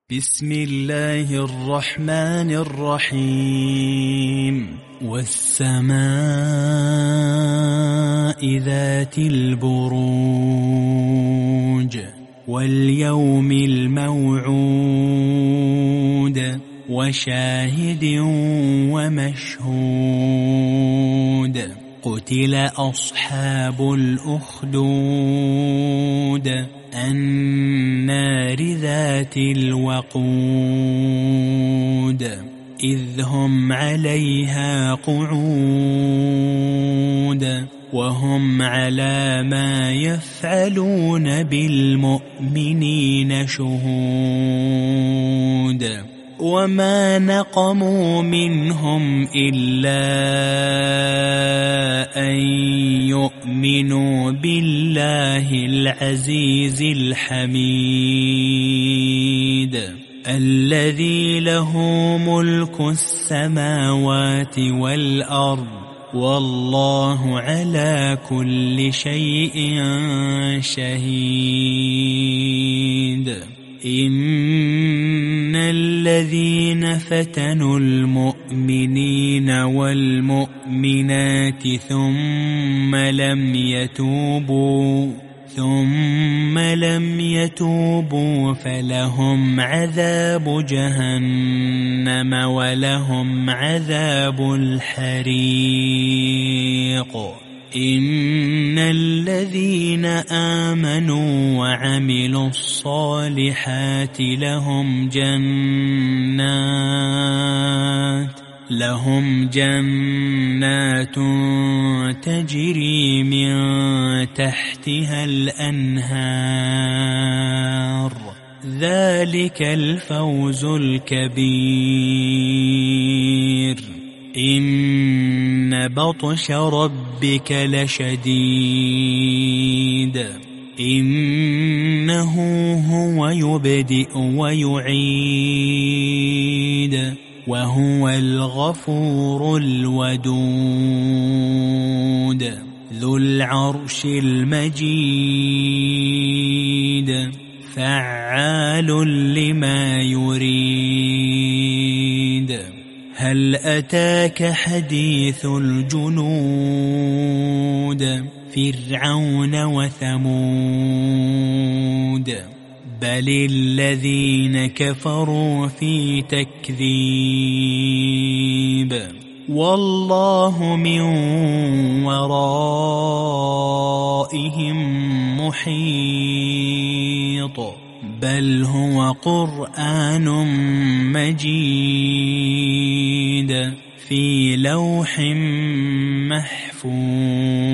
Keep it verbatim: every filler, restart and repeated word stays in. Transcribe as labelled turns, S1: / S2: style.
S1: بسم الله الرحمن الرحيم والسماء ذات البروج واليوم الموعود وشاهد ومشهود قتل أصحاب الأخدود النار ذات الوقود إذ هم عليها قعود وهم على ما يفعلون بالمؤمنين شهود وما نقموا منهم إلا أن يؤمنوا بالله العزيز الحميد الذي له ملك السماوات والأرض والله على كل شيء شهيد إن الذين فتنوا المؤمنين والمؤمنات ثم لم يتوبوا ثم لم يتوبوا فلهم عذاب جهنم ولهم عذاب الحريق إن الذين آمنوا وعملوا الصالحات لهم جنات لهم جنات تجري من تحتها الأنهار ذلك الفوز الكبير إن بطش ربك لشديد إنه هو يبدئ ويعيد وهو الغفور الودود ذو العرش المجيد فعال لما يريد هل أتاك حديث الجنود فرعون وثمود بل الذين كفروا في تكذيب والله من ورائهم محيط بل هو قرآن مجيد في لوح محفوظ.